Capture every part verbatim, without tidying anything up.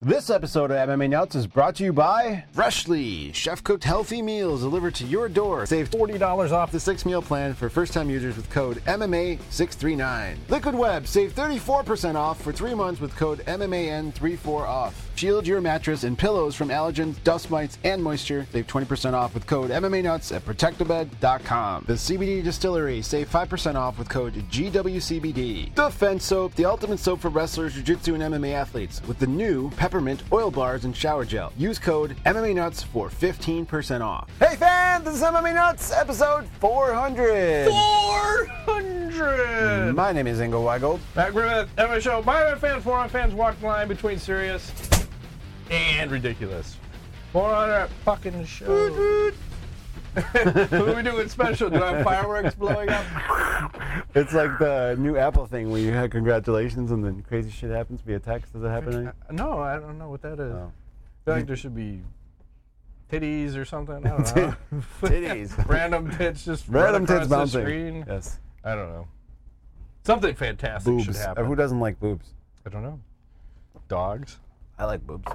This episode of M M A Nuts is brought to you by Freshly, chef-cooked healthy meals delivered to your door. Save forty dollars off the six-meal plan for first-time users with code M M A six three nine. Liquid Web, save thirty-four percent off for three months with code M M A N thirty-four off. Shield your mattress and pillows from allergens, dust mites, and moisture. Save twenty percent off with code M M A Nuts at protect a bed dot com. The C B D Distillery, save five percent off with code G W C B D. Defense Soap, the ultimate soap for wrestlers, jiu-jitsu, and M M A athletes with the new Peppermint Oil Bars and Shower Gel. Use code M M A Nuts for fifteen percent off. Hey fans, this is M M A Nuts, episode four hundred. four hundred! My name is Ingo Weigel. Back with M M A Show. My fans, four hundred fans walk the line between serious and ridiculous. four hundred fucking show. What are we doing special? Do I have fireworks blowing up? It's like the new Apple thing where you had congratulations and then crazy shit happens via text. Does it happen? Uh, no, I don't know what that is. Oh. I feel like there should be titties or something. I don't know. Titties. Random tits just Random run across tits the bouncing. screen. Yes. I don't know. Something fantastic Boobs. should Uh, happen. Who doesn't like boobs? I don't know. Dogs. I like boobs.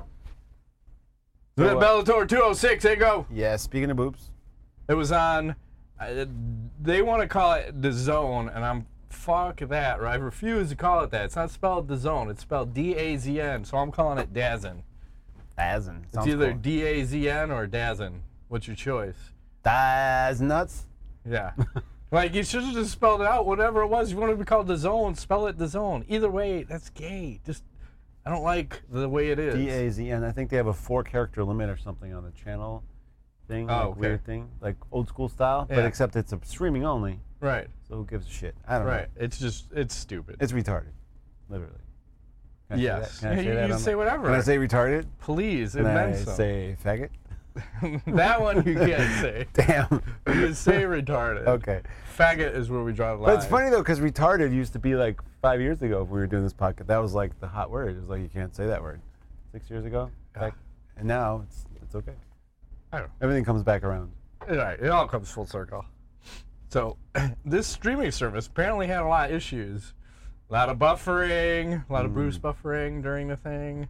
So, So, uh, Bellator two oh six, hey go. Yeah, speaking of boobs. It was on, uh, they want to call it The Zone, and I'm, fuck that, right? I refuse to call it that. It's not spelled The Zone, it's spelled D A Z N, so I'm calling it Dazn. Dazn. It's either D A Z N or Dazn. What's your choice? Daz nuts. Yeah. Like, you should have just spelled it out, whatever it was. If you want to be called The Zone, spell it The Zone. Either way, that's gay. Just, I don't like the way it is. D A Z N. I think they have a four-character limit or something on the channel thing. Oh, like okay. Weird thing. Like old school style, but Yeah. except it's a streaming only. Right. So who gives a shit? I don't know. Right. It's just, it's stupid. It's retarded. Literally. Can I Yes. Say that? Can I say You- that you on say the- whatever. Can I say retarded? Please, it Can I meant so. say faggot? That one you can't say. Damn. You can say retarded. Okay. Faggot is where we draw the line. But it's funny though, because retarded used to be like five years ago if we were doing this podcast. That was like the hot word. It was like you can't say that word. Six years ago, Yeah. back, and now it's it's okay. I don't know. Everything comes back around. Right, it all comes full circle. So, this streaming service apparently had a lot of issues. A lot of buffering, a lot of Bruce buffering during the thing.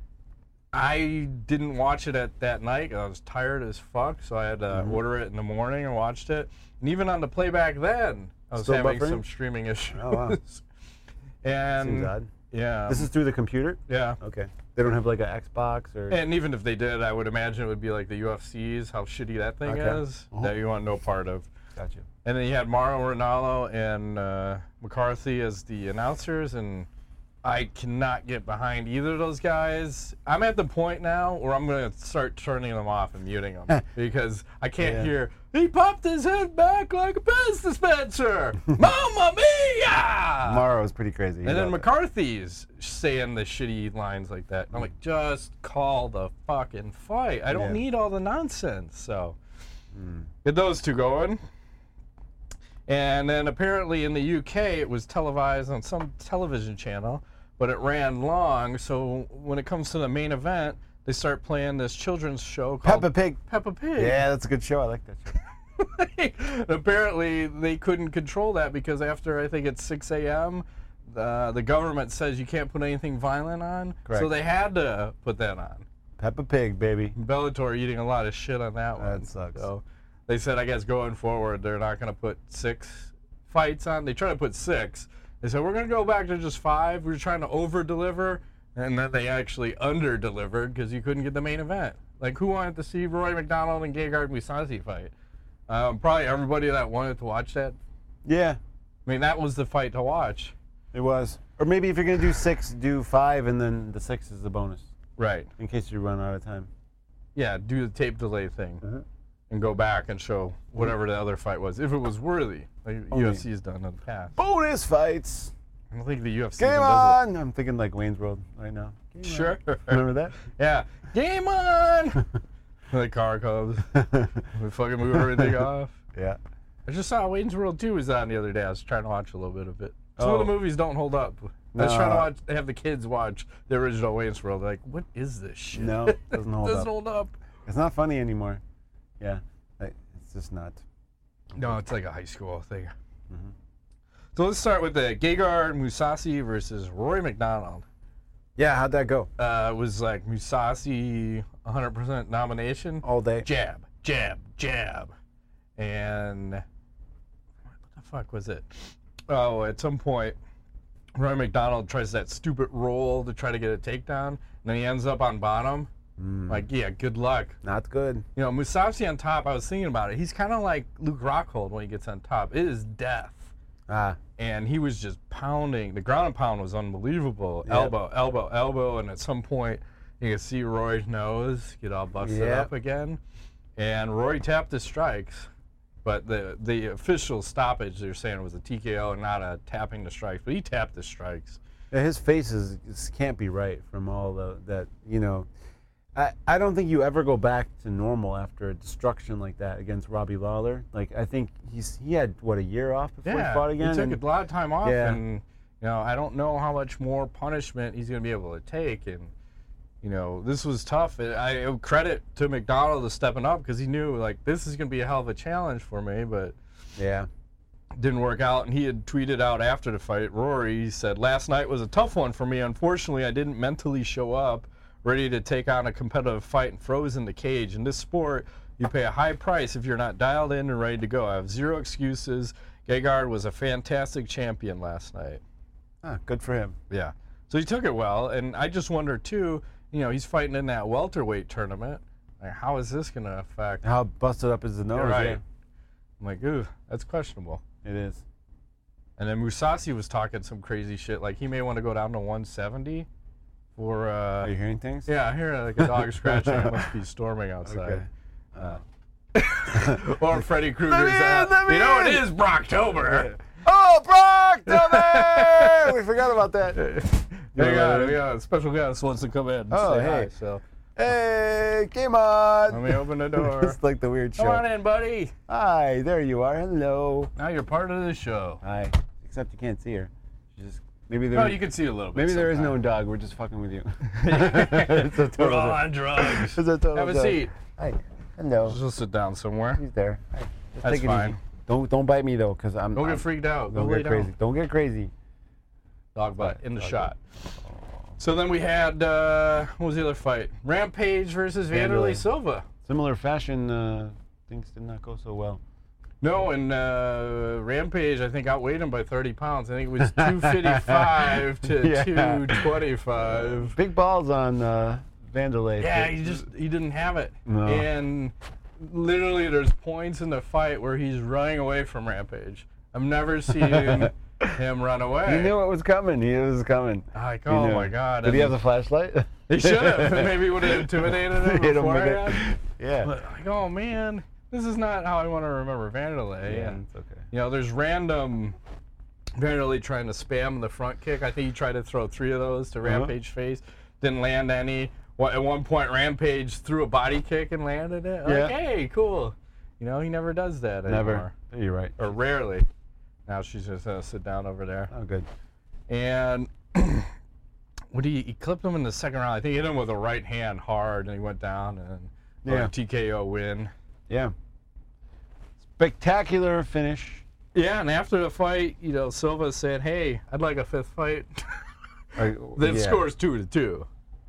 I didn't watch it at that night. I was tired as fuck, so I had to Mhm. order it in the morning and watched it. And even on the playback then, I was Still having buffering? some streaming issues. Oh, wow. and Seems odd. yeah, This is through the computer. yeah. Okay. They don't have like an Xbox or. And even if they did, I would imagine it would be like the U F C's, how shitty that thing Okay. is, Uh-huh. that you want no part of. Gotcha. And then you had Mauro Ronaldo and uh, McCarthy as the announcers, and I cannot get behind either of those guys. I'm at the point now where I'm going to start turning them off and muting them because I can't Yeah. hear, he popped his head back like a piss dispenser. Mamma mia! Morrow is pretty crazy. And then McCarthy's saying the shitty lines like that. And I'm like, just call the fucking fight. I don't Yeah. need all the nonsense. So Mm. get those two going. And then apparently in the U K it was televised on some television channel, but it ran long. So when it comes to the main event, they start playing this children's show called Peppa Pig. Peppa Pig. Yeah, that's a good show. I like that show. Apparently, they couldn't control that because after I think it's six a m, the the government says you can't put anything violent on. Correct. So they had to put that on. Peppa Pig, baby. Bellator eating a lot of shit on that one. That sucks. So they said, I guess going forward, they're not going to put six fights on. They try to put six. They said, we're going to go back to just five. We're trying to over-deliver. And then they actually under-delivered because you couldn't get the main event. Like, who wanted to see Roy McDonald and Gegard Mousasi fight? Um, probably everybody that wanted to watch that. Yeah, I mean, that was the fight to watch. it was. Or maybe if you're gonna do six, do five, and then the six is the bonus Right. in case you run out of time. Yeah, do the tape delay thing Mhm. and go back and show whatever the other fight was, if it was worthy, like Only- U F C's done in the past. Bonus fights. I don't think the U F C Game even does on! I'm thinking like Wayne's World right now. it. Game Sure. on. Remember that? Yeah. Game on! The car comes. We fucking move everything off. Yeah. I just saw Wayne's World two was on the other day. I was trying to watch a little bit of it. Some of Oh. the movies don't hold up. I was No. trying to watch, have the kids watch the original Wayne's World. They're like, what is this shit? No, it doesn't hold doesn't up. hold up. It's not funny anymore. Yeah, like, it's just not. No, it's like a high school thing. Mhm. So let's start with the Gegard Mousasi versus Rory McDonald. Yeah, how'd that go? Uh, it was like Mousasi one hundred percent nomination. All day. Jab, jab, jab. And what the fuck was it? Oh, at some point, Roy McDonald tries that stupid roll to try to get a takedown, and then he ends up on bottom. Mm. Like, yeah, good luck. Not good. You know, Mousasi on top, I was thinking about it. He's kind of like Luke Rockhold when he gets on top. It is death. Ah. And he was just pounding. The ground and pound was unbelievable. Yep. Elbow, elbow, elbow. And at some point, you could see Roy's nose get all busted yep. up again. And Roy tapped his strikes. But the the official stoppage, they're saying it was a T K O and not a tapping the strikes. But he tapped the strikes. Yeah, his face is, is can't be right from all the, that, you know. I, I don't think you ever go back to normal after a destruction like that against Robbie Lawler. Like, I think he's he had, what, a year off before yeah, he fought again? he took and, a lot of time off. Yeah. And, you know, I don't know how much more punishment he's going to be able to take. And, you know, this was tough. I, I credit to McDonald to stepping up because he knew, like, this is going to be a hell of a challenge for me. But yeah, didn't work out. And he had tweeted out after the fight, Rory, he said, last night was a tough one for me. Unfortunately, I didn't mentally show up ready to take on a competitive fight and froze in the cage. In this sport, you pay a high price if you're not dialed in and ready to go. I have zero excuses. Gegard was a fantastic champion last night. Ah, good for him. Yeah. So he took it well, and I just wonder, too, you know, he's fighting in that welterweight tournament. Like, how is this going to affect? How busted up is the nose? You're right. Yeah. I'm like, ooh, that's questionable. It is. And then Mousasi was talking some crazy shit. Like, he may want to go down to one seventy. For, uh, Are you hearing things? Yeah, I hear like a dog scratching. It must be storming outside. Okay. Uh. Or Freddy Krueger's out. You know, it is Brocktober. Oh, Brocktober! We forgot about that. Hang on, we got a special guest wants to come in and oh, say hey. hi. So. Hey, come on. Let me open the door. It's like the weird show. Come on in, buddy. Hi, there you are. Hello. Now you're part of the show. Hi. Except you can't see her. She's just... Maybe there. No, you can see a little bit. Maybe there sometime. is no dog. We're just fucking with you. It's a total We're all on drugs. It's a total Have a dog. seat. Hi. Hello. Just sit down somewhere. He's there. Hi. Just That's take it fine. Easy. Don't don't bite me though, cause I'm. Don't I'm, get freaked out. Don't Go get lay crazy. down. Don't get crazy. Dog butt in the Dog shot. So then we had uh, what was the other fight? Rampage versus Vanderlei Silva. Similar fashion. Uh, things did not go so well. No, and uh, Rampage, I think, outweighed him by thirty pounds. I think it was two fifty-five to yeah. two twenty-five. Big balls on uh, Vanderlei. Yeah, he just he didn't have it. No. And literally, there's points in the fight where he's running away from Rampage. I've never seen him run away. He knew it was coming. He was coming. Like, oh my God. Did and he have the flashlight? He should have. Maybe would have intimidated him Hit him with beforehand. it. Yeah. But like, oh man. This is not how I want to remember Vanderlei. Yeah, and, it's okay. You know, there's random Vanderlei trying to spam the front kick. I think he tried to throw three of those to Uh-huh. Rampage face. Didn't land any. At one point, Rampage threw a body kick and landed it. Yeah. Like, hey, cool. You know, he never does that Never. anymore. You're right. Or rarely. Now she's just going to sit down over there. Oh, good. And what he, he clipped him in the second round. I think he hit him with a right hand hard, and he went down and yeah. a T K O win. Yeah. Spectacular finish. Yeah, and after the fight, you know, Silva said, "Hey, I'd like a fifth fight." Uh, Then yeah. scores two to two.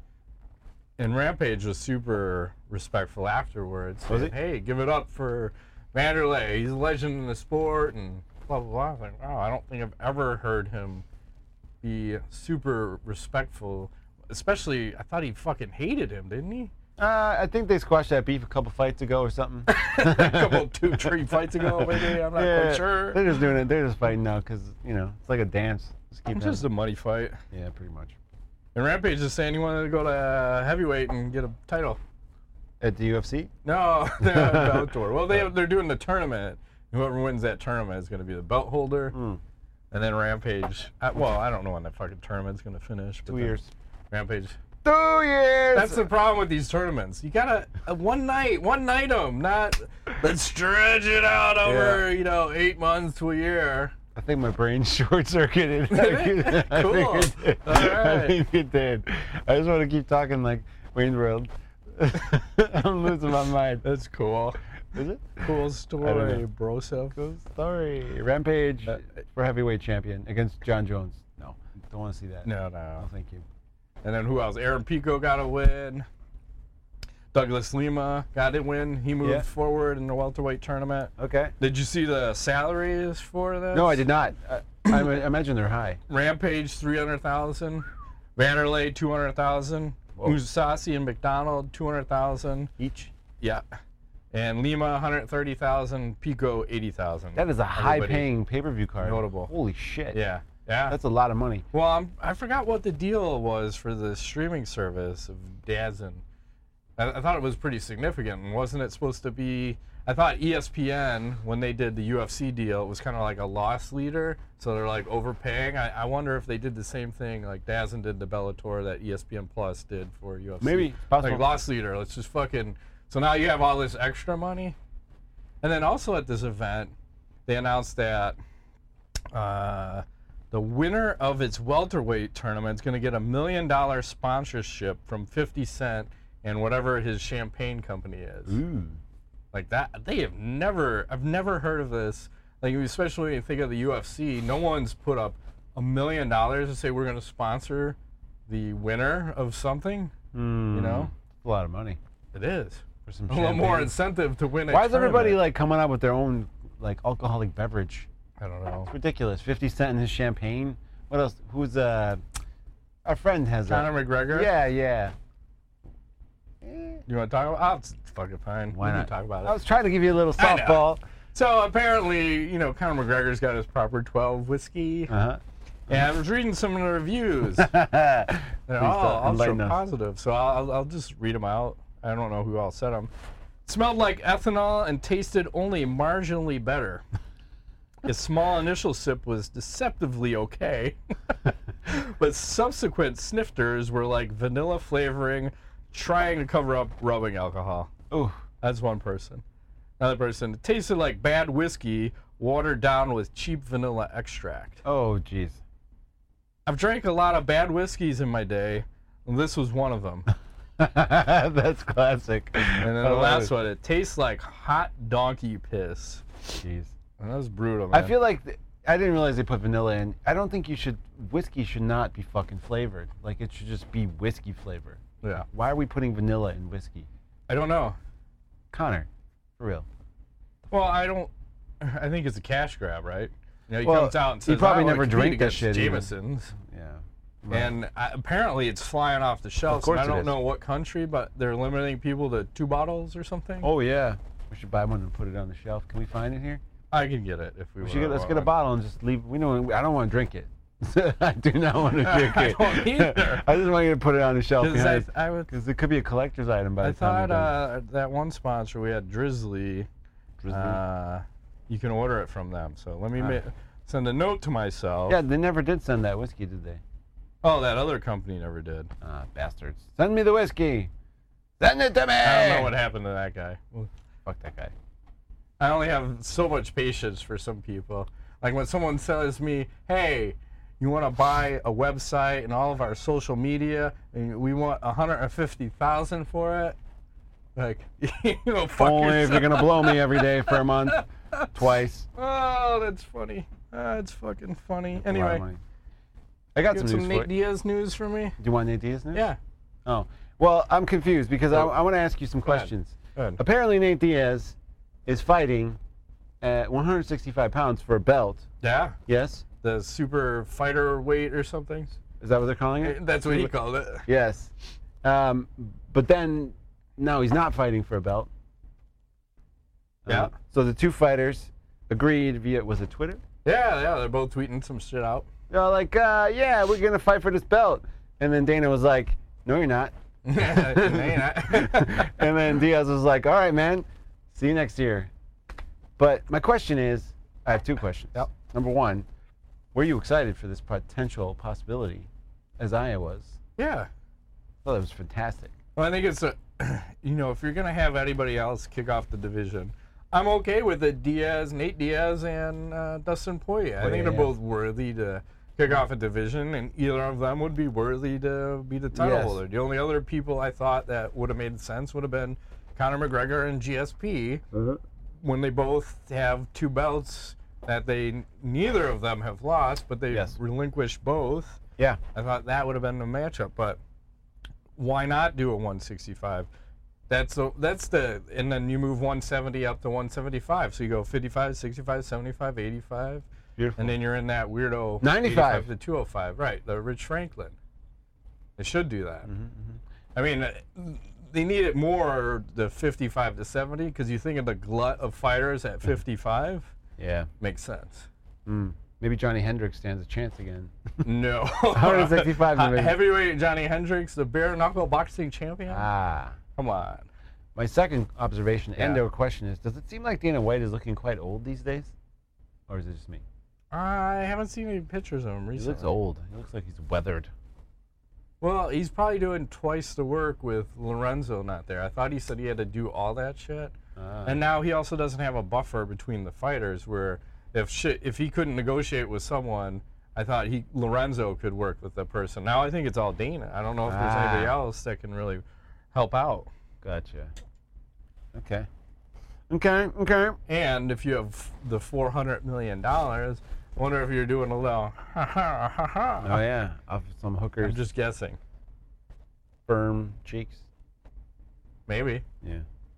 And Rampage was super respectful afterwards. Was Said, he? Hey, give it up for Vanderlei. He's a legend in the sport, and blah blah blah. I was like, wow, I don't think I've ever heard him be super respectful. Especially, I thought he fucking hated him, didn't he? Uh, I think they squashed that beef a couple fights ago or something. a couple, two, three fights ago, maybe. I'm not yeah, quite sure. They're just doing it. They're just fighting now because, you know, it's like a dance. Just keep It's just a money fight. Yeah, pretty much. And Rampage is saying he wanted to go to uh, heavyweight and get a title. At the U F C? No, they're on Bellator. Well, they, they're doing the tournament. Whoever wins that tournament is going to be the belt holder. Mm. And then Rampage, I, well, I don't know when that fucking tournament's going to finish. But Two then years. Rampage. Two years! That's the problem with these tournaments. You gotta uh, one night, one night them, not let's stretch it out over Yeah. you know eight months to a year. I think my brain short-circuited. I Cool. think it did. All right. I think it did. I just want to keep talking like Wayne's World. I'm losing my mind. That's cool. Is it? Cool I don't story, know. bro. Self. Cool story. Rampage Uh, for heavyweight champion against John Jones. No, don't want to see that. No, No, no. thank you. And then who else? Aaron Pico got a win. Douglas Lima got a win. He moved Yeah. forward in the welterweight tournament. Okay. Did you see the salaries for this? No, I did not. Uh, I, I imagine they're high. Rampage three hundred thousand, Vanderlei two hundred thousand, Mousasi and McDonald two hundred thousand Each? Yeah, and Lima one hundred thirty thousand, Pico eighty thousand. That is a high-paying pay-per-view card. Notable. Holy shit. Yeah, yeah. That's a lot of money. Well, I'm, I forgot what the deal was for the streaming service of DAZN. I, I thought it was pretty significant, and wasn't it supposed to be? I thought E S P N, when they did the U F C deal, it was kind of like a loss leader, so they're like overpaying. I, I wonder if they did the same thing like DAZN did to Bellator that E S P N Plus did for U F C. Maybe. Possible. Like loss leader, let's just fucking. So now you have all this extra money, and then also at this event, they announced that uh, the winner of its welterweight tournament is going to get a million dollar sponsorship from fifty Cent and whatever his champagne company is. Ooh. Like that, they have never, I've never heard of this. Like, especially when you think of the U F C, no one's put up a million dollars to say we're going to sponsor the winner of something. Mm, You know? a lot of money. It is. For some A little more champagne. incentive to win a Why is everybody tournament. like coming up with their own like alcoholic beverage? I don't know. It's ridiculous. fifty Cent and his champagne. What else? Who's uh our friend has Conor a McGregor? Yeah, yeah. You want to talk about? Oh, it's fucking fine. Why we not? can talk about it. I was trying to give you a little I know. softball. So apparently, you know, Conor McGregor's got his proper twelve whiskey. Uh-huh. And I was reading some of the reviews. Please They're all don't also enlighten us. positive, so I'll, I'll just read them out. I don't know who all said them. Smelled like ethanol and tasted only marginally better. A small initial sip was deceptively okay, but subsequent snifters were like vanilla flavoring, trying to cover up rubbing alcohol. Oh, That's one person. Another person, it tasted like bad whiskey watered down with cheap vanilla extract. oh, jeez. I've drank a lot of bad whiskeys in my day, and this was one of them. That's classic. And then I the love last it. one, it tastes like hot donkey piss. Jeez. And that was brutal, man. I feel like th- I didn't realize they put vanilla in. I don't think you should. Whiskey should not be fucking flavored. Like it should just be whiskey flavor. Yeah. Why are we putting vanilla in whiskey? I don't know. Connor, for real. Well, I don't. I think it's a cash grab, right? You know, he Well, comes out and he says, probably "I wanna never compete drank that against shit even." Jameson's. Yeah. And uh, apparently it's flying off the shelves. course and I it don't is. know what country, but they're limiting people to two bottles or something. Oh yeah. We should buy one and put it on the shelf. Can we find it here? I can get it if we, We were should get, let's want get a one. bottle and just leave. We know. I don't want to drink it. I do not want to drink I it. don't either. I just want you to put it on the shelf 'Cause behind. I, I would. Because it could be a collector's item by I the time. thought we're done. uh, that one sponsor we had, Drizzly. Drizzly? Uh, you can order it from them. So let me Ah. ma- send a note to myself. Yeah, they never did send that whiskey, did they? Oh, that other company never did. Ah, bastards. Send me the whiskey. Send it to me. I don't know what happened to that guy. Fuck that guy. I only have so much patience for some people. Like when someone says me, "Hey, you want to buy a website and all of our social media, and we want one hundred fifty thousand for it," like, you know, fuck Only if you're yourself. gonna blow me every day for a month, twice. Oh, that's funny. That's fucking funny. That's a lot of Anyway, money. I got you some got news some for Nate you. Diaz news for me? Do you want Nate Diaz news? Yeah. Oh, well, I'm confused because Oh. I, I want to ask you some Go ahead. questions. Go ahead. Apparently, Nate Diaz is fighting at one hundred sixty-five pounds for a belt. Yeah. Yes? The super fighter weight or something. Is that what they're calling it? That's what he called it. Yes. Um, but then, no, he's not fighting for a belt. Yeah. Uh, so the two fighters agreed via, was it Twitter? Yeah, yeah. They're both tweeting some shit out. They're like, uh, yeah, we're going to fight for this belt. And then Dana was like, no, you're not. and And then Diaz was like, all right, man, see you next year. But my question is, I have two questions. Yep. Number one, were you excited for this potential possibility, as I was? Yeah. I thought it was fantastic. Well, I think it's a, you know, if you're gonna have anybody else kick off the division, I'm okay with it. Diaz, Nate Diaz, and uh, Dustin Poirier. I Poirier, think they're yeah. both worthy to kick off a division, and either of them would be worthy to be the title Yes. holder. The only other people I thought that would have made sense would have been Conor McGregor and G S P, when they both have two belts that they neither of them have lost, but they Yes. relinquished both. Yeah. I thought that would have been the matchup, but why not do a one sixty-five? That's a, that's the, and then you move one seventy up to one seventy-five. So you go fifty-five, sixty-five, seventy-five, eighty-five. Beautiful. And then you're in that weirdo ninety-five to two oh five. Right, the Rich Franklin. They should do that. Mm-hmm, mm-hmm. I mean, uh, they need it more, the fifty-five to seventy, because you think of the glut of fighters at fifty-five. Yeah. Makes sense. Mm. Maybe Johnny Hendricks stands a chance again. No. one sixty-five. uh, heavyweight Johnny Hendricks, the bare knuckle boxing champion? Ah. Come on. My second observation Yeah. and or question is, does it seem like Dana White is looking quite old these days? Or is it just me? I haven't seen any pictures of him recently. He looks old. He looks like he's weathered. Well, he's probably doing twice the work with Lorenzo not there. I thought he said he had to do all that shit. Ah. And now he also doesn't have a buffer between the fighters where if shit, if he couldn't negotiate with someone, I thought he Lorenzo could work with the person. Now I think it's all Dana. I don't know if there's Ah. anybody else that can really help out. Gotcha. Okay. Okay, okay. And if you have the four hundred million dollars, I wonder if you're doing a little ha ha ha ha. Oh, yeah. Off some hookers. I'm just guessing. Firm cheeks. Maybe. Yeah.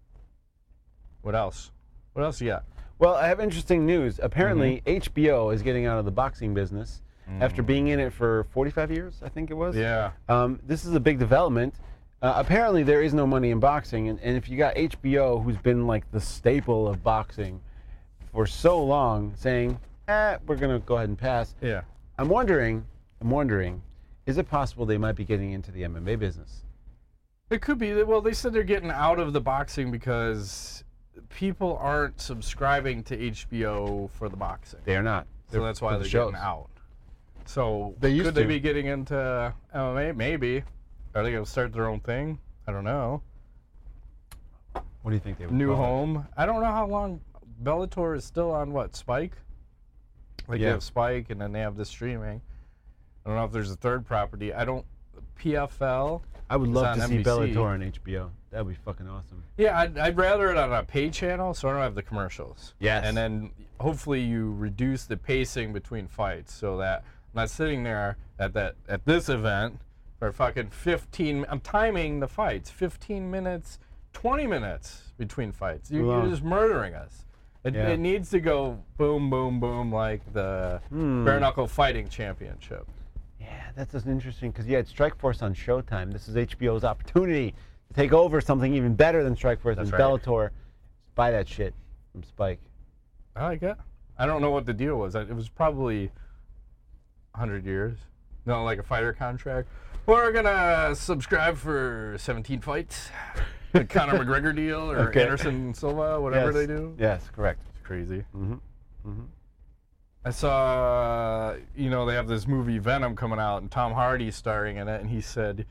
What else? What else you got? Well, I have interesting news. Apparently, mm-hmm. H B O is getting out of the boxing business mm. after being in it for forty-five years, I think it was. Yeah. Um, this is a big development. Uh, apparently, there is no money in boxing, and, and if you got H B O, who's been like the staple of boxing for so long, saying, eh, we're going to go ahead and pass. Yeah. I'm wondering, I'm wondering, is it possible they might be getting into the M M A business? It could be. Well, they said they're getting out of the boxing because people aren't subscribing to H B O for the boxing. They are not. So They're that's why for they're the shows. getting out. So They used could they to. be getting into M M A? Maybe. Are they going to start their own thing? I don't know. What do you think they would New call it? home. I don't know how long Bellator is still on. What, Spike? Like Yeah. they have Spike, and then they have the streaming. I don't know if there's a third property. I don't. P F L. I would is love on to N see B C. Bellator on H B O. That would be fucking awesome. Yeah, I'd, I'd rather it on a pay channel, so I don't have the commercials. Yes. And then hopefully you reduce the pacing between fights, so that I'm not sitting there at that at this event for fucking fifteen. I'm timing the fights, fifteen minutes, twenty minutes between fights. You, Wow. you're just murdering us. It, Yeah. it needs to go boom, boom, boom, like the Hmm. bare knuckle fighting championship. Yeah, that's just interesting because you had Strikeforce on Showtime. This is H B O's opportunity to take over something even better than Strikeforce and That's right. Bellator. Buy that shit from Spike. I like it. I don't know what the deal was. It was probably one hundred years. No, like a fighter contract. We're going to subscribe for seventeen fights. The Conor McGregor deal or Okay. Anderson Silva, whatever Yes. they do. Yes, correct. It's crazy. Mm-hmm. Mm-hmm. I saw, you know, they have this movie Venom coming out and Tom Hardy's starring in it, and he said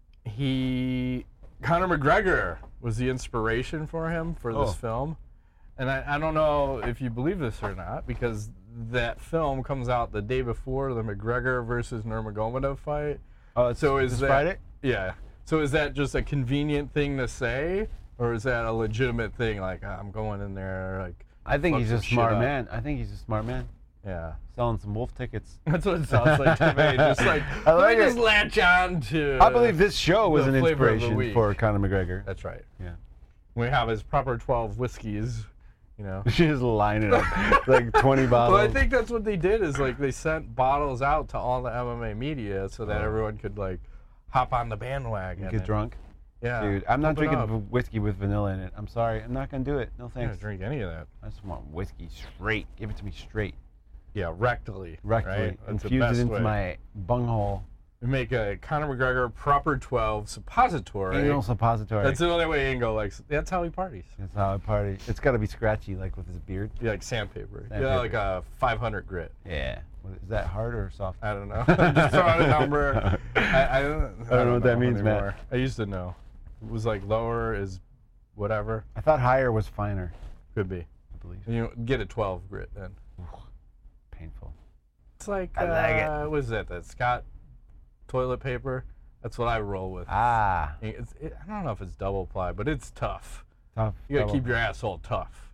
he, Conor McGregor was the inspiration for him for this Oh. film. And I, I don't know if you believe this or not, because that film comes out the day before the McGregor versus Nurmagomedov fight. Oh, it's, So is this that- Friday? Yeah. So is that just a convenient thing to say, or is that a legitimate thing? Like, I'm going in there, like, I think fuck he's a some shit smart up. man. I think he's a smart man. Yeah. Selling some wolf tickets. That's what it sounds like to me. Just like, I let like me it. just latch on to. I believe this show was the an flavor of the inspiration week. for Conor McGregor. That's right. Yeah. We have his proper twelve whiskeys, you know. She just line it up like twenty bottles. Well, I think that's what they did is like they sent bottles out to all the M M A media so that Oh. everyone could like hop on the bandwagon. Get and- drunk. Yeah. Dude, I'm not pump it drinking up. v- whiskey with vanilla in it. I'm sorry. I'm not going to do it. No I thanks. don't drink any of that. I just want whiskey straight. Give it to me straight. Yeah, rectally. Rectally. Right? That's the Infuse best it into way. my bunghole. We make a Conor McGregor proper twelve suppository. Anal suppository. That's the only way Ingo likes. That's how he parties. That's how I party. It's got to be scratchy, like with his beard. Be like sandpaper. Yeah, Sandpaper. like a five hundred grit. Yeah. What- Is that hard or soft? I don't know. Just throw out a number. I, I, don't, I don't know what that means, Matt. anymore. I used to know. It was like lower is whatever. I thought higher was finer, Could be. I believe. You know, get a twelve grit then. Painful. It's like, I like it. uh, what is that? That Scott toilet paper? That's what I roll with. Ah. It's, it, I don't know if it's double ply, but it's tough. Tough. You gotta double. keep your asshole tough.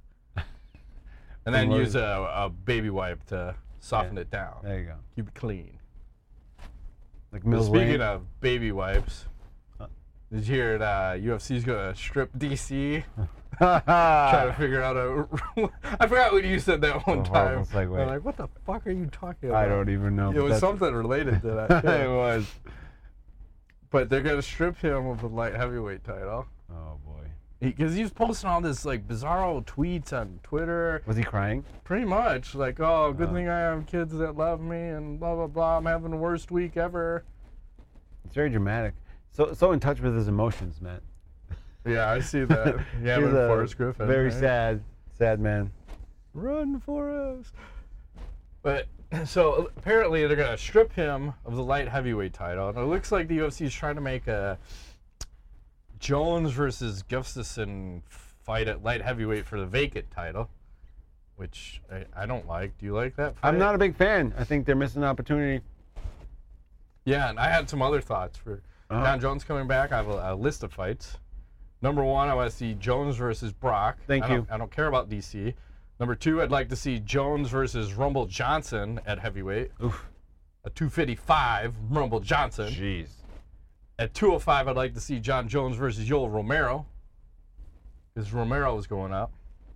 And then From use Lowe's. a, a baby wipe to soften Yeah. it down. There you go. Keep it clean. Like But Mills speaking Lane. of baby wipes, Huh? Did you hear that uh, U F C's gonna strip D C? Try to figure out a. I forgot when you said that one A time. horrible segue. I'm like, what the fuck are you talking about? I don't even know. It but was that's- something related to that. It too. was. But they're gonna strip him of the light heavyweight title Oh boy. because he, was posting all this like bizarro tweets on Twitter. Was he crying? Pretty much like, oh, good Oh. thing I have kids that love me and blah blah blah. I'm having the worst week ever. It's very dramatic. So so in touch with his emotions, Matt. Yeah, I see that. Yeah, He's with a Forrest Griffin. Very right? sad, sad man. Run, Forrest. But so apparently they're gonna strip him of the light heavyweight title, and it looks like the U F C is trying to make a Jones versus Gustafsson fight at light heavyweight for the vacant title, which I, I don't like. Do you like that fight? I'm not a big fan. I think they're missing an opportunity. Yeah, and I had some other thoughts for Uh-huh. John Jones coming back. I have a, a list of fights. Number one, I want to see Jones versus Brock. Thank I you. Don't, I don't care about D C. Number two, I'd like to see Jones versus Rumble Johnson at heavyweight. Oof. A two fifty-five, Rumble Johnson. Jeez. At two oh five, I'd like to see John Jones versus Yoel Romero, because Romero is going up.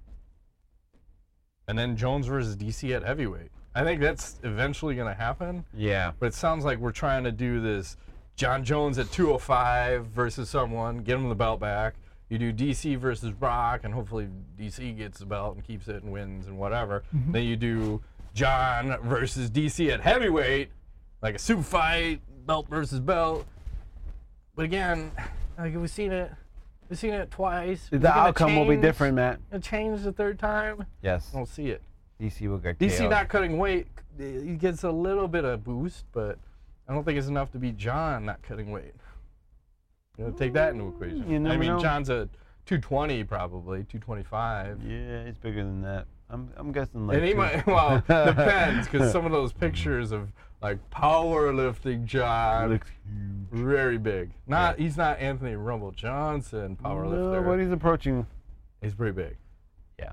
And then Jones versus D C at heavyweight. I think that's eventually going to happen, Yeah. but it sounds like we're trying to do this John Jones at two oh five versus someone, get him the belt back. You do D C versus Brock, and hopefully D C gets the belt and keeps it and wins and whatever. Mm-hmm. Then you do John versus D C at heavyweight, like a super fight, belt versus belt. But again, like we've seen it, we've seen it twice. Is it The gonna outcome will be change? different, Matt. It'll change the third time. Yes. I don't see it. D C will get D C K O'd. not cutting weight, he gets a little bit of boost, but I don't think it's enough to beat John not cutting weight. You know, take that into equation. You I never mean, know. John's a two twenty probably, two twenty-five. Yeah, it's bigger than that. I'm I'm guessing like. And he two- might, well, depends, because some of those pictures of like powerlifting John, Looks huge. very big. Not, he's not Anthony Rumble Johnson powerlifter. No, but he's approaching. He's pretty big. Yeah.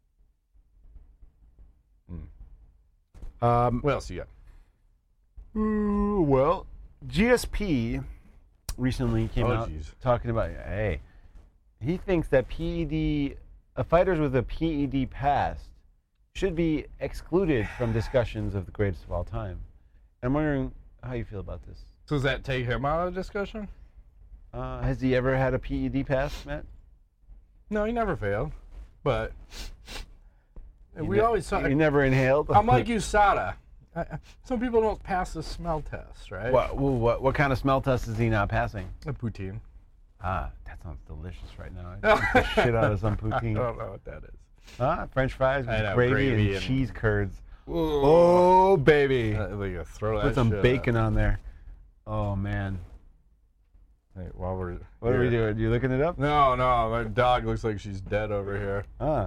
Hmm. Um. What else you got? Ooh, well, G S P recently came Oh, out jeez. talking about, hey, he thinks that P E D, uh, fighters with a P E D past should be excluded from discussions of the greatest of all time. I'm wondering how you feel about this. So does that take him out of the discussion? Uh, has he ever had a P E D past, Matt? No, he never failed. But You we ne- always talk. You never inhaled? I'm like U S A D A. I- I- Some people don't pass the smell test, right? What, well, what, what kind of smell test is he not passing? A poutine. Ah, that sounds delicious right now. I'd eat the shit out of some I poutine. don't know what that is. Ah, French fries with I know, gravy, gravy and, and- cheese curds. Oh, Oh, baby. like you throw that Put some shit bacon up. on there. Oh, man. Hey, while we're What are we here. doing? You looking it up? No, no, my dog looks like she's dead over here. Ah,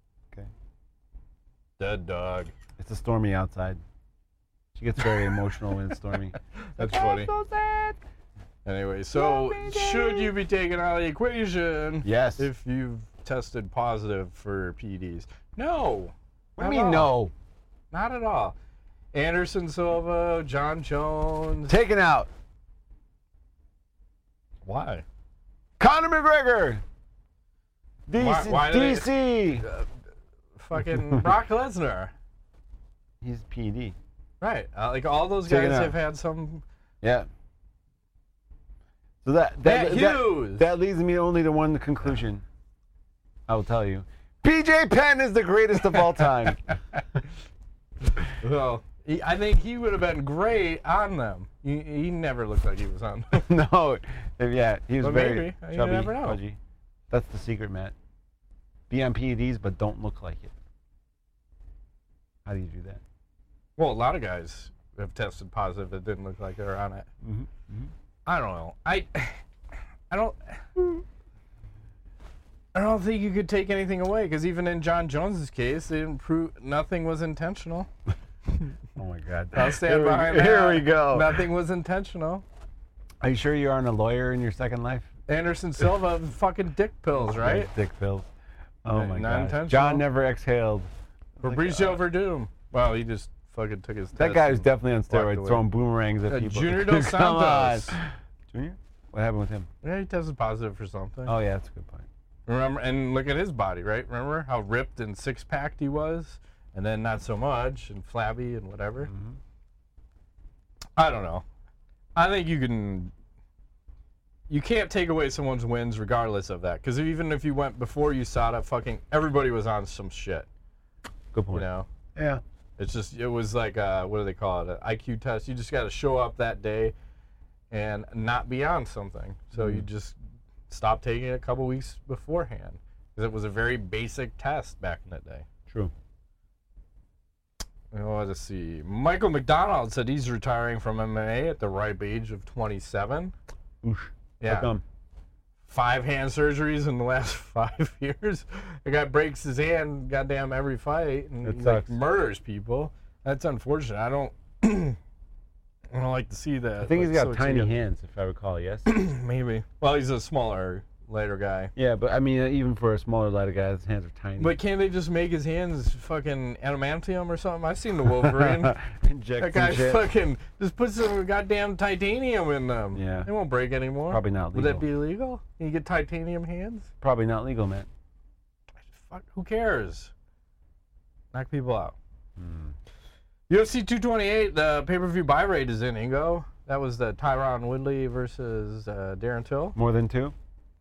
Dead dog. it's a stormy outside. She gets very emotional when it's stormy. That's funny. so sad. Anyway, so Love me, should Daddy. you be taken out of the equation Yes. if you've tested positive for P E Ds? No. What do not you at mean all. no? Not at all. Anderson Silva, John Jones. Taken out. Why? Conor McGregor. D C. Why- why do they- D C. Uh, fucking Brock Lesnar. He's P E D. Right. Uh, like all those Taken guys out. have had some. Yeah. So that that, Matt that, Hughes. that leads me only to one conclusion. I will tell you. P J Penn is the greatest of all time. Well, he, I think he would have been great on them. He, he never looked like he was on them. No, yeah, he was But very maybe. You chubby, never know. pudgy. That's the secret, Matt. Be on P E Ds, but don't look like it. How do you do that? Well, a lot of guys have tested positive that didn't look like they were on it. Mm-hmm. Mm-hmm. I don't know. I, I don't. I don't think you could take anything away because even in John Jones's case, they didn't prove nothing was intentional. Oh my God! I'll stand here behind we, that. Here we go. Nothing was intentional. Are you sure you aren't a lawyer in your second life? Anderson Silva, fucking dick pills, right? Dick pills. Oh Right, my God! non-intentional. John never exhaled. Fabricio Verdum. Well, he just fucking took his. That test guy was and definitely on walked steroids, away. throwing boomerangs at Uh, people. Junior Dos Come on. Santos. Junior? What happened with him? Yeah, he tested positive for something. Oh, yeah, that's a good point. Remember, and look at his body, right? Remember how ripped and six-packed he was? And then not so much, and flabby and whatever. Mm-hmm. I don't know. I think you can... You can't take away someone's wins regardless of that. Because even if you went before U S A D A, fucking everybody was on some shit. Good point. You know? Yeah. It's just, it was like, uh, what do they call it? An I Q test. You just got to show up that day and not be on something. So mm. you just stop taking it a couple weeks beforehand. Because it was a very basic test back in the day. True. Oh, let's see. Michael McDonald said he's retiring from M M A at the ripe age of twenty-seven. Oosh. Yeah. How come? Five hand surgeries in the last five years. The guy breaks his hand goddamn every fight and That like, sucks. murders people. That's unfortunate. I don't I don't like to see that. I think like, he's got so tiny together. hands, if I recall, yes? Maybe. Well, he's a smaller, lighter guy. Yeah, but I mean, uh, even for a smaller, lighter guy, his hands are tiny. But can't they just make his hands fucking adamantium or something? I've seen the Wolverine. Inject That guy some shit. fucking just put some goddamn titanium in them. Yeah. They won't break anymore. Probably not Would legal. that be illegal? Can you get titanium hands? Probably not legal, man. Fuck, who cares? Knock people out. Hmm. U F C two twenty-eight, the pay-per-view buy rate is in, Ingo. That was the Tyron Woodley versus uh, Darren Till. More than two?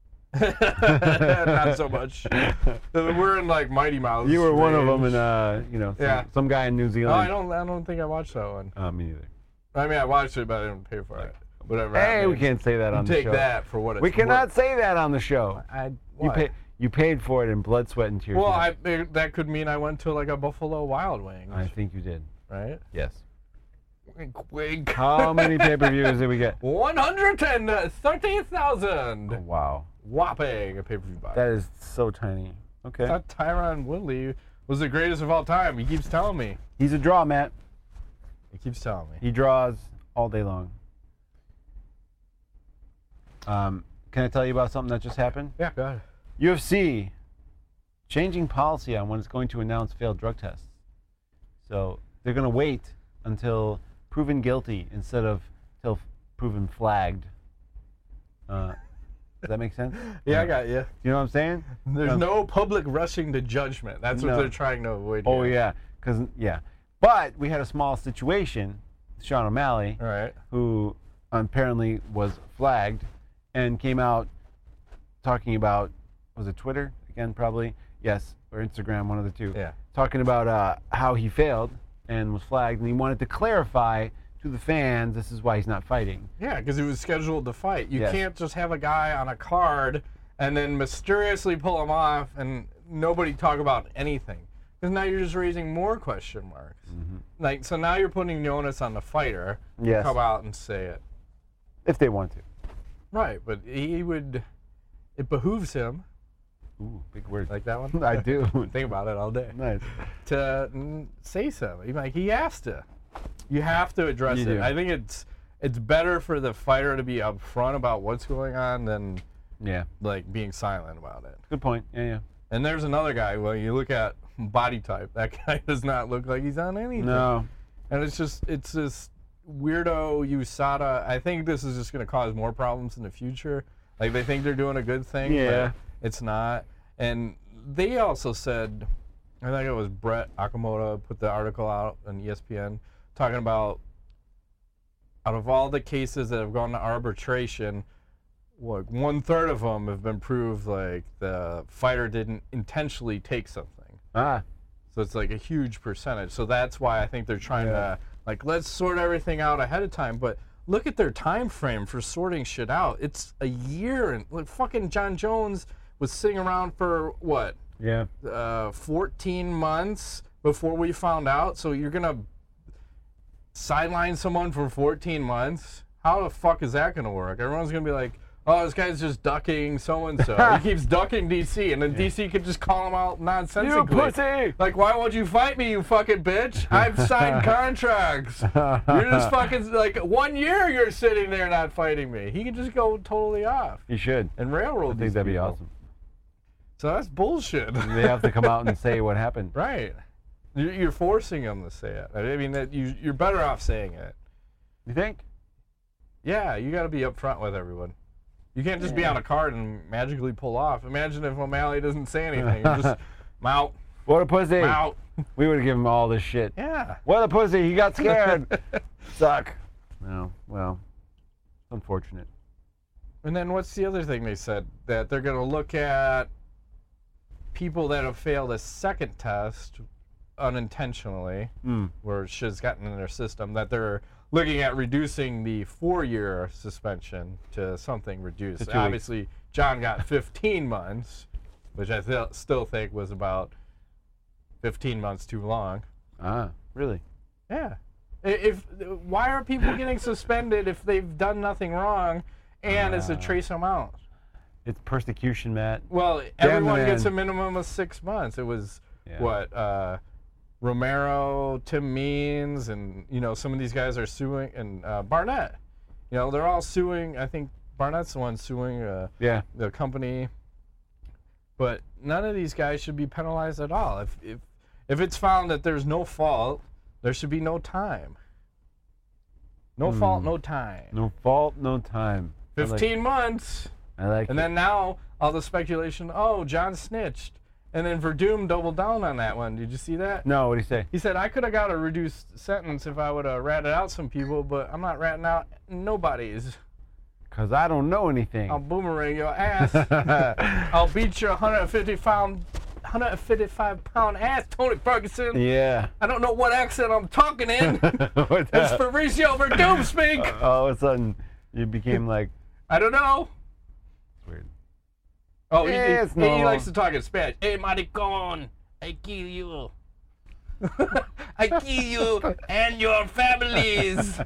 Not so much. We're in like Mighty Mouse. You were one of range. them, and uh, you know, some, Yeah. some guy in New Oh, Zealand. I don't. I don't think I watched that one. Uh, me neither. I mean, I watched it, but I didn't pay for it. Whatever. Hey, that we means. can't say that You on the take show. that for what it's We cannot worth. say that on the show. I. You What? pay. You paid for it in blood, sweat, and tears. Well, man. I that could mean I went to like a Buffalo Wild Wings, I think you did. right? Yes. Wink, wink. How many pay-per-views did we get? one hundred thirty thousand. Oh, wow. Whopping a pay-per-view buy. That is so tiny. Okay. I thought Tyron Woodley was the greatest of all time. He keeps telling me. He's a draw, Matt. He keeps telling me. He draws all day long. Um, can I tell you about something that just happened? Yeah, go ahead. U F C changing policy on when it's going to announce failed drug tests. So they're going to wait until proven guilty instead of till proven flagged. Uh, does that make sense? Yeah, I got you. You know what I'm saying? There's Um, no public rushing to judgment. That's what No. they're trying to avoid. Oh here. yeah, because yeah. But we had a small situation. Sean O'Malley, All right. who apparently was flagged, and came out talking about, was it Twitter again? Probably yes, or Instagram, one of the two. Yeah. Talking about uh, how he failed and was flagged, and he wanted to clarify to the fans this is why he's not fighting. Yeah, because he was scheduled to fight. You Yes. can't just have a guy on a card and then mysteriously pull him off and nobody talk about anything. Because now you're just raising more question marks. Mm-hmm. Like, so now you're putting the onus on the fighter Yes. to come out and say it. If they want to. Right, but he would, it behooves him, Ooh, big word. like that one? I do. Think about it all day. Nice. To mm, say so. He- Like, he has to. You have to address You it. do. I think it's it's better for the fighter to be upfront about what's going on than Yeah. like being silent about it. Good point. Yeah, yeah. And there's another guy. Well, you look at body type. That guy does not look like he's on anything. No. And it's just it's this weirdo U S A D A. I think this is just going to cause more problems in the future. Like they think they're doing a good thing, Yeah. but it's not. And they also said, I think it was Brett Okamoto put the article out on E S P N talking about out of all the cases that have gone to arbitration, what one third of them have been proved like the fighter didn't intentionally take something. Ah. So it's like a huge percentage. So that's why I think they're trying Yeah. to like let's sort everything out ahead of time. But look at their time frame for sorting shit out. It's a year, and like fucking John Jones was sitting around for what, Yeah. uh, fourteen months before we found out. So you're gonna sideline someone for fourteen months? How the fuck is that gonna work? Everyone's gonna be like, oh, this guy's just ducking so and so. He keeps ducking D C, and then D C could just call him out nonsensically. You pussy! Like, why won't you fight me, you fucking bitch? I've signed contracts. You're just fucking like one year. You're sitting there not fighting me. He can just go totally off You should. and railroad I these think that'd be people. awesome. So that's bullshit. They have to come out and say what happened. Right. You're you're forcing them to say it. I mean, that you you're better off saying it. You think? Yeah, you got to be upfront with everyone. You can't just yeah. be on a card and magically pull off. Imagine if O'Malley doesn't say anything. You just mount. What a pussy. Mount. We would have given him all this shit. Yeah. What a pussy. He got scared. Suck. No, well, unfortunate. And then what's the other thing they said? That they're going to look at people that have failed a second test unintentionally, mm. where shit's gotten in their system, that they're looking at reducing the four-year suspension to something reduced. Obviously, John got fifteen months, which I th- still think was about fifteen months too long. Ah, really? Yeah. If why are people getting suspended if they've done nothing wrong, and uh, it's a trace amount? It's persecution, Matt. Well, Damn everyone gets a minimum of six months. It was yeah. what uh, Romero, Tim Means, and you know some of these guys are suing, and uh, Barnett. You know they're all suing. I think Barnett's the one suing uh, yeah. the company. But none of these guys should be penalized at all. If if if it's found that there's no fault, there should be no time. No mm. fault, no time. No fault, no time. Fifteen like months. I like and it. then now all the speculation. Oh, John snitched. And then Verdum doubled down on that one. Did you see that? No, what did he say? He said, I could have got a reduced sentence if I would have ratted out some people, but I'm not ratting out nobody's. Because I don't know anything. I'll boomerang your ass. I'll beat your one hundred fifty-five pound ass, Tony Ferguson. Yeah. I don't know what accent I'm talking in. It's Fabricio Verdum speak. Uh, all of a sudden, you became like... I don't know. It's weird. Oh, he, he, he, he likes to talk in Spanish. Hey, maricon, I kill you. I kill you and your families.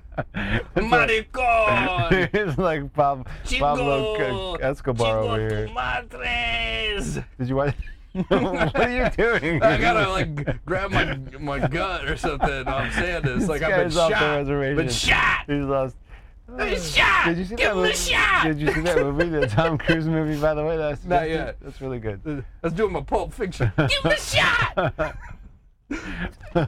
Maricon. It's like Pab- Pablo Escobar Chico over here. Madres. Did you watch? What are you doing? I gotta like grab my my gut or something. I'm saying this like I've been shot. Been shot. He's lost. Been shot. Did you see Give that him movie? a shot. Did you see that movie, the Tom Cruise movie? By the way, that's not that's, yet. That's really good. Let's do my Pulp Fiction. Give him a shot. uh,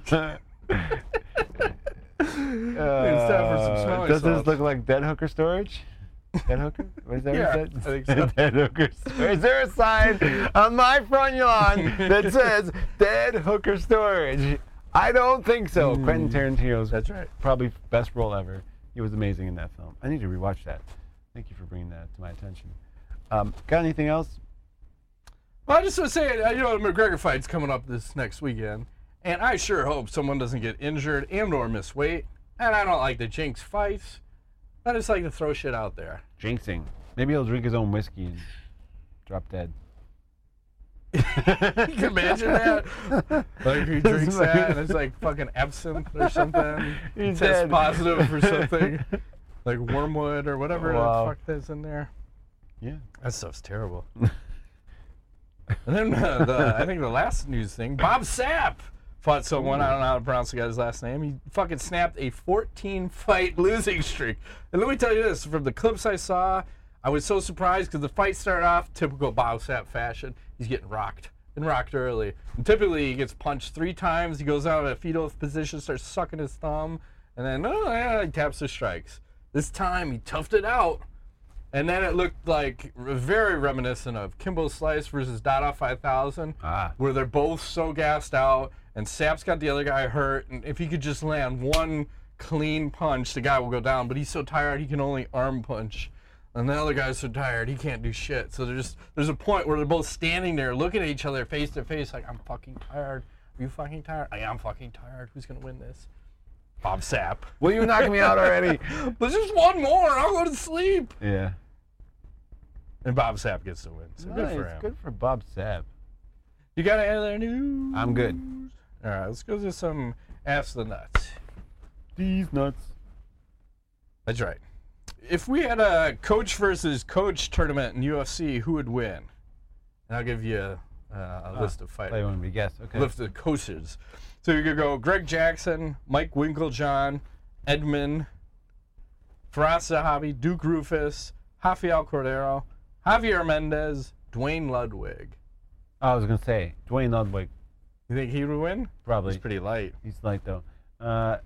it's time for some smelling Does salts. this look like Dead Hooker Storage? Dead Hooker? What is that? Yeah, what I think so. Dead Hooker Storage. Is there a sign on my front lawn that says Dead Hooker Storage? I don't think so. Mm. Quentin Tarantino's That's right. probably best role ever. He was amazing in that film. I need to rewatch that. Thank you for bringing that to my attention. Um, got anything else? Well, I just want to say, you know, the McGregor fight's coming up this next weekend, and I sure hope someone doesn't get injured and or miss weight. And I don't like to jinx fights. I just like to throw shit out there. Jinxing. Maybe he'll drink his own whiskey and drop dead. You can imagine that? Like he drinks that and it's like fucking absinthe or something. He tests dead. Positive for something. Like wormwood or whatever oh, wow. the fuck that's in there. Yeah. That stuff's terrible. And then uh, the, I think the last news thing, Bob Sapp fought someone, I don't know how to pronounce the guy's last name. He fucking snapped a fourteen fight losing streak. And let me tell you this, from the clips I saw, I was so surprised because the fight started off typical Bob Sapp fashion. He's getting rocked and rocked early. And typically he gets punched three times. He goes out of a fetal position, starts sucking his thumb, and then oh, yeah, he taps the strikes. This time he toughed it out. And then it looked like very reminiscent of Kimbo Slice versus Dada five thousand, ah. where they're both so gassed out, and Sapp's got the other guy hurt, and if he could just land one clean punch, the guy will go down, but he's so tired he can only arm punch. And the other guy's so tired, he can't do shit. So there's there's a point where they're both standing there looking at each other face to face like, I'm fucking tired. Are you fucking tired? I am fucking tired. Who's going to win this? Bob Sapp. Will you knock me out already? There's just one more and I'll go to sleep. Yeah. And Bob Sapp gets the win. So nice. Good for him. Good for Bob Sapp. You got any other news? I'm good. All right, let's go to some Ask the Nuts. These nuts. That's right. If we had a coach versus coach tournament in U F C, who would win? And I'll give you a, uh, a ah, list of fighters. I want to be guess. Okay. List of coaches. So you could go Greg Jackson, Mike Winklejohn, Edmund, Faraz Zahabi, Duke Rufus, Rafael Cordero, Javier Mendez, Dwayne Ludwig. I was going to say, Dwayne Ludwig. You think he would win? Probably. He's pretty light. He's light, though. Uh,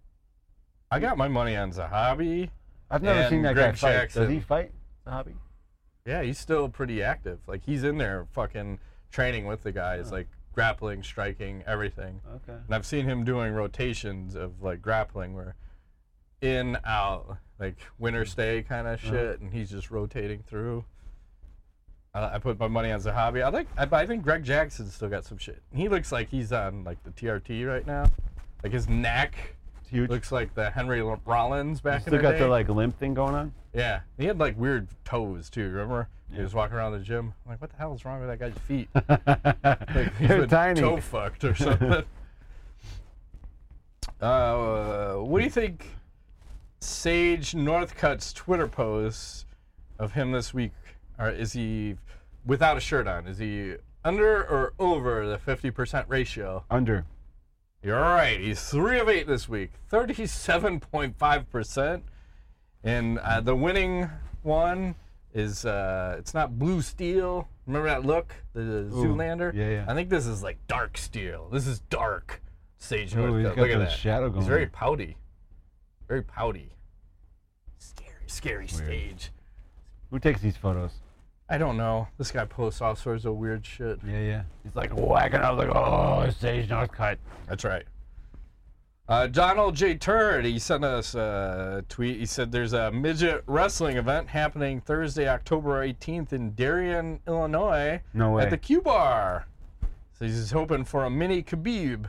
I got my money on Zahabi. I've never seen that Greg guy fight. Jackson. Does he fight, Zahabi? Yeah, he's still pretty active. Like, he's in there fucking training with the guys, Oh. like grappling, striking, everything. Okay. And I've seen him doing rotations of like grappling where in, out, like winter stay kind of shit, Uh-huh. and he's just rotating through. I, I put my money on Zahabi. I like. I, I think Greg Jackson's still got some shit. He looks like he's on like the T R T right now. Like his neck Huge. looks like the Henry Rollins back Still in the got day. the like limp thing going on. Yeah, he had like weird toes too. Remember? He Yeah. was walking around the gym. I'm like, what the hell is wrong with that guy's feet? Like, he's They're been tiny. toe fucked or something. uh, what do you think? Sage Northcutt's Twitter post of him this week, or is he without a shirt on? Is he under or over the fifty percent ratio? Under. You're right. He's three of eight this week, thirty-seven point five percent. And uh, the winning one is, uh, it's not blue steel. Remember that look? The Ooh, Zoolander? yeah, yeah. I think this is like dark steel. This is dark Sage Ooh, Northcutt. he's got Look at the that. shadow going He's very on. pouty. Very pouty. Scary, scary stage. Who takes these photos? I don't know. This guy posts all sorts of weird shit. Yeah, yeah. He's like whacking out like, oh, Sage Northcutt. That's right. Uh, Donald J. Turd, he sent us a tweet. He said there's a midget wrestling event happening Thursday, October eighteenth in Darien, Illinois No way. at the Q Bar. So he's hoping for a mini Khabib.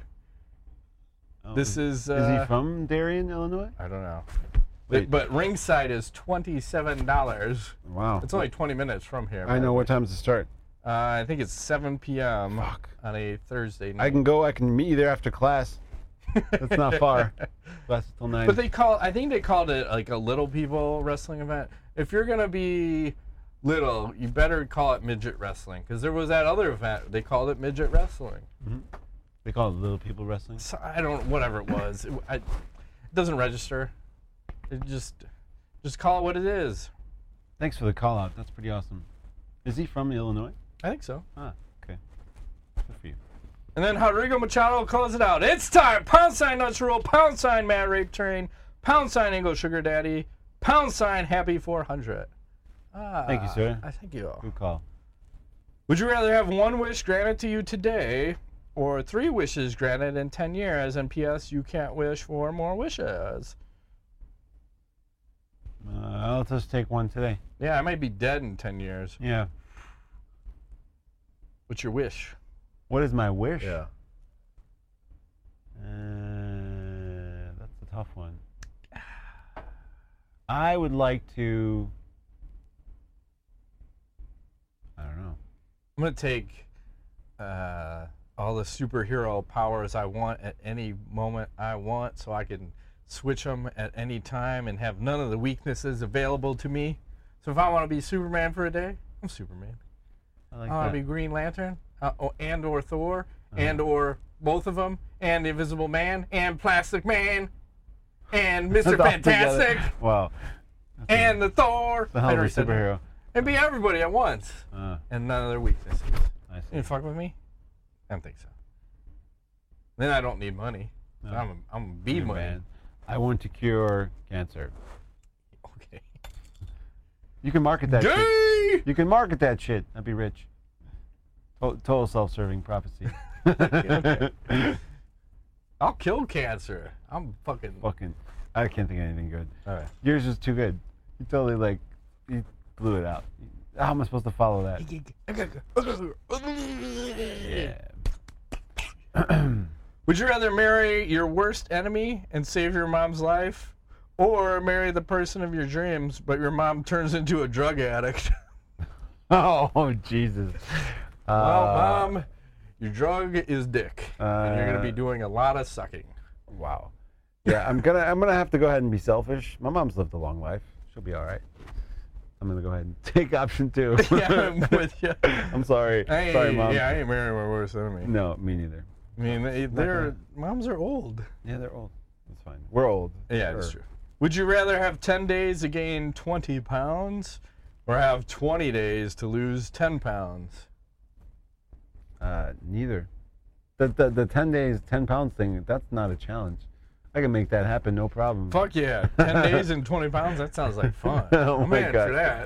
Oh, This is... Uh, Is he from Darien, Illinois? I don't know. Wait. But ringside is twenty-seven dollars. Wow. It's only twenty minutes from here. I know what time to start. Uh, I think it's seven p.m. Fuck. on a Thursday night. I can go. I can meet you there after class. That's not far. Class is till nine. But they call, I think they called it like a little people wrestling event. If you're gonna be little, you better call it midget wrestling, because there was that other event they called it midget wrestling. They call it little people wrestling. So I don't, whatever it was, it, I, it doesn't register. It just, just call it what it is. Thanks for the call out. That's pretty awesome. Is he from Illinois? I think so. Ah, okay. Good for you. And then Rodrigo Machado will close it out. It's time. Pound sign Nuts Rule. Pound sign Mad Rape Train. Pound sign English Sugar Daddy. Pound sign Happy four hundred. Ah, Thank you, sir. I thank you. Good call. Would you rather have one wish granted to you today or three wishes granted in ten years? And P S. You can't wish for more wishes. Uh, I'll just take one today. Yeah, I might be dead in ten years. Yeah. What's your wish? What is my wish? Yeah. Uh, that's a tough one. I would like to. I don't know. I'm going to take uh, all the superhero powers I want at any moment I want so I can switch them at any time and have none of the weaknesses available to me. So if I want to be Superman for a day, I'm Superman. I like I want that. to be Green Lantern uh, oh, and or Thor Uh-huh. and or both of them and the Invisible Man and Plastic Man and Mister All together. Fantastic Wow. and the Thor. The hell I of a already said that. superhero. And be everybody at once Uh, and none of their weaknesses. I see. You fuck with me? I don't think so. Then I don't need money. No. I'm a, I'm a bee You're money. bad. I want to cure cancer. Okay. You can market that shit. Gay! You can market that shit. I'd be rich. To- Total self-serving prophecy. Okay. I'll kill cancer. I'm fucking. Fucking, I can't think of anything good. All right. Yours is too good. You totally like, you blew it out. How am I supposed to follow that? Yeah. Would you rather marry your worst enemy and save your mom's life, or marry the person of your dreams, but your mom turns into a drug addict? Oh, Jesus. Well, Uh, mom, your drug is dick, and you're gonna be uh, doing a lot of sucking. Wow. Yeah, I'm gonna I'm gonna have to go ahead and be selfish. My mom's lived a long life. She'll be all right. I'm gonna go ahead and take option two. Yeah, I'm with you. I'm sorry. I ain't, Sorry, mom. Yeah, I ain't marrying my worst enemy. No, me neither. I mean, they, they're moms are old. Yeah, they're old. That's fine. We're old. Yeah, that's true. Would you rather have ten days to gain twenty pounds, or have twenty days to lose ten pounds? Uh, neither. The, the the ten days, ten pounds thing. That's not a challenge. I can make that happen, no problem. Fuck yeah, ten days and twenty pounds. That sounds like fun. Oh I'm my in God. for that.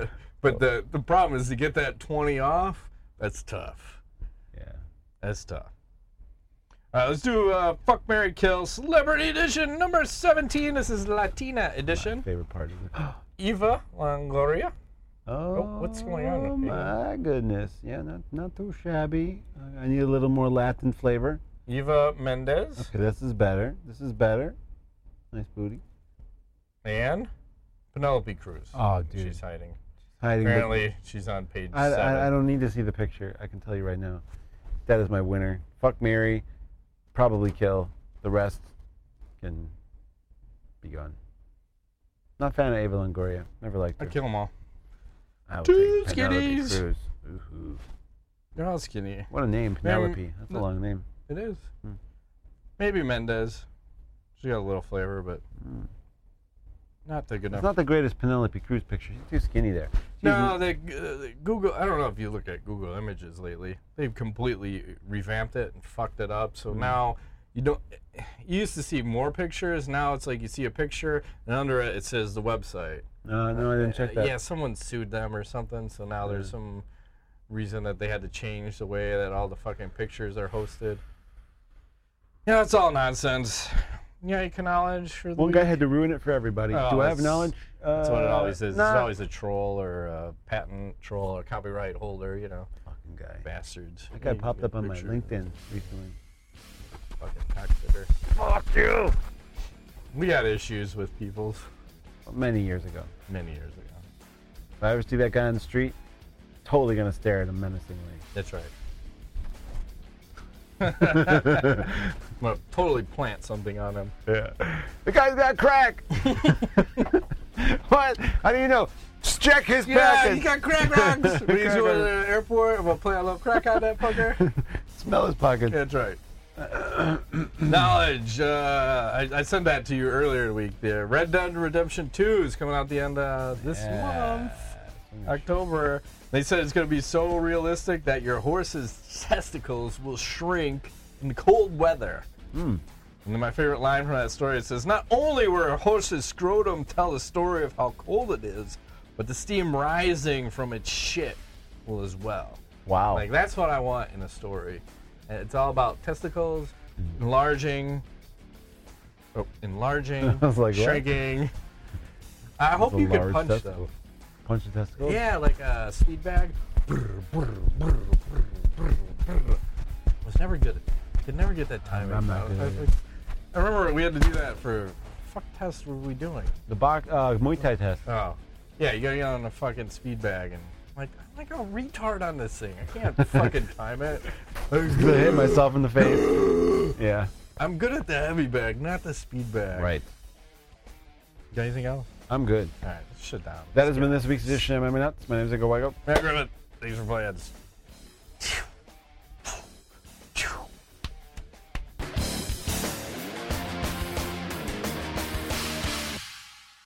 But the, the problem is to get that twenty off, that's tough. Yeah. That's tough. All right, let's do uh, Fuck, Marry, Kill Celebrity Edition number seventeen. This is Latina Edition. My favorite part of it. Eva Longoria. Oh, Oh, what's going on with me? my goodness. Yeah, not not too shabby. I- I need a little more Latin flavor. Eva Mendes. Okay, this is better. This is better. Nice booty. And Penelope Cruz. Oh, dude. She's hiding. Hiding. but- Apparently, she's on page I, seven. I, I don't need to see the picture. I can tell you right now. That is my winner. Fuck, marry, probably kill. The rest can be gone. Not a fan of Eva Longoria. Never liked I her. kill them all. I would Two take Penelope skinnies. Cruz. Ooh-hoo. They're all skinny. What a name, Penelope. That's a no- long name. It is. Hmm. Maybe Mendez. She got a little flavor, but Mm. not the good It's enough. not the greatest Penelope Cruz picture. She's too skinny there. She's No, they, uh, the Google. I don't know if you look at Google Images lately. They've completely revamped it and fucked it up. So Mm. now you don't. You used to see more pictures. Now it's like you see a picture and under it it says the website. No, no, I didn't check Uh, that. Yeah, someone sued them or something. So now there's Yeah. some reason that they had to change the way that all the fucking pictures are hosted. Yeah, it's all nonsense. Yeah, you can knowledge for the One week? guy had to ruin it for everybody. Oh, Do I have that's- knowledge? That's what it Uh, always is. Nah. It's always a troll or a patent troll or copyright holder, you know. Fucking guy. Bastards. That guy You popped get up on my picture. LinkedIn recently. Fucking cockfitter. Fuck you! We had issues with people Many years ago. many years ago. If I ever see that guy on the street, totally gonna stare at him menacingly. That's right. I'm gonna totally plant something on him. Yeah. The guy's got crack! What? How do you know? Just check his Yeah, package. he got crack rocks. When he's Crack going to rocks. the airport, I'm gonna play a little crack on that fucker. Smell his pocket. That's right. Knowledge. Uh, I, I sent that to you earlier in the week. The Red Dead Redemption two is coming out the end of this month, October. They said it's going to be so realistic that your horse's testicles will shrink in cold weather. Mm. And then my favorite line from that story, it says, not only will a horse's scrotum tell the story of how cold it is, but the steam rising from its shit will as well. Wow. Like, that's what I want in a story. And it's all about testicles, enlarging, oh, enlarging, I was like, what? shrinking. I hope a you can large punch testicle. them. Punch the testicle? Yeah, like a speed bag. Was never good. Could never get that timing. I'm not I- good I, at it. I remember we had to do that for fuck test were we doing? The box, uh, Muay Thai test. Oh, yeah, you gotta get on a fucking speed bag and like I'm like a retard on this thing. I can't fucking time it. I hit myself in the face. Yeah. I'm good at the heavy bag, not the speed bag. Right. Got anything else? I'm good. All right, shut down. That has been this week's edition of M M A Nuts. My name is Edgar Weigel. Matt Griffith. Thanks for playing.